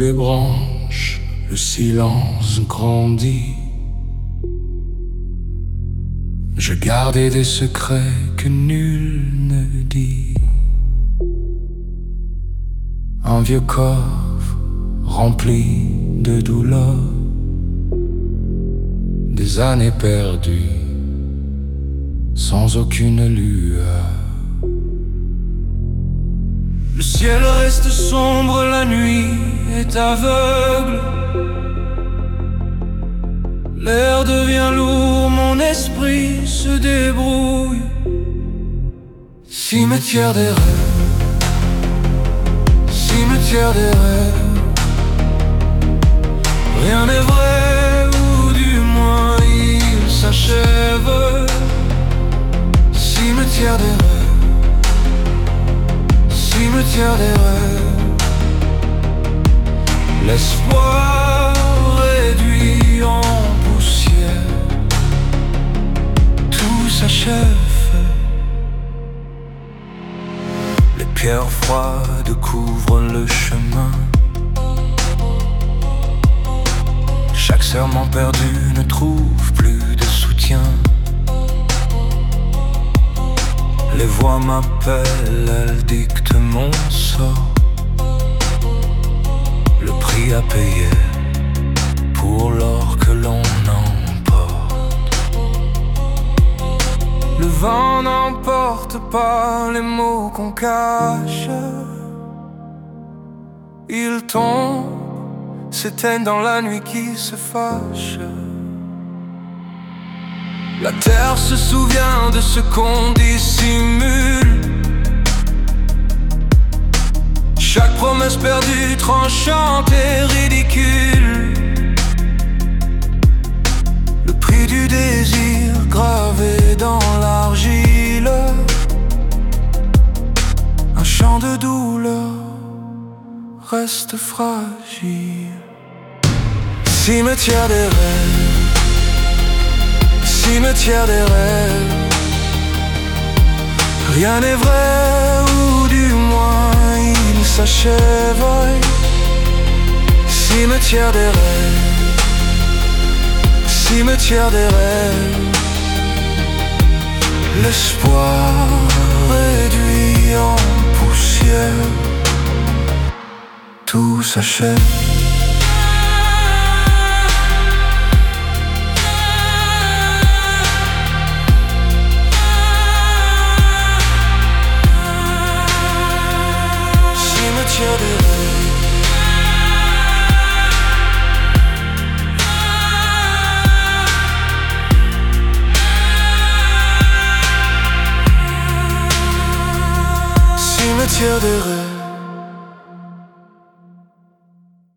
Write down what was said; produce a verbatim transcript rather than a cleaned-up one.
les branches, le silence grandit. Je gardais des secrets que nul ne dit. Un vieux coffre rempli de douleurs, des années perdues sans aucune lueur. Le ciel reste sombre, la nuit est aveugle. L'air devient lourd, mon esprit se débrouille. Cimetière des rêves, cimetière des rêves. Rien n'est vrai, ou du moins il s'achève. Cimetière des rêves, cimetière des rêves. L'espoir réduit en poussière, tout s'achève. Les pierres froides couvrent le chemin. Chaque serment perdu ne trouve plus de soutien. Les voix m'appellent, elles dictent mon sort. Le prix à payer pour l'or que l'on emporte. Le vent n'emporte pas les mots qu'on cache. Ils tombent, s'éteignent dans la nuit qui se fâche. La terre se souvient de ce qu'on dissimule. Chaque promesse perdue, tranchante et ridicule. Le prix du désir gravé dans l'argile. Un chant de douleur reste fragile. Cimetière des rêves, cimetière des rêves. Rien n'est vrai, ou du moins il s'achève. Cimetière des rêves, cimetière des rêves. L'espoir réduit en poussière, tout s'achève. Cimetière des rêves, cimetière des rêves.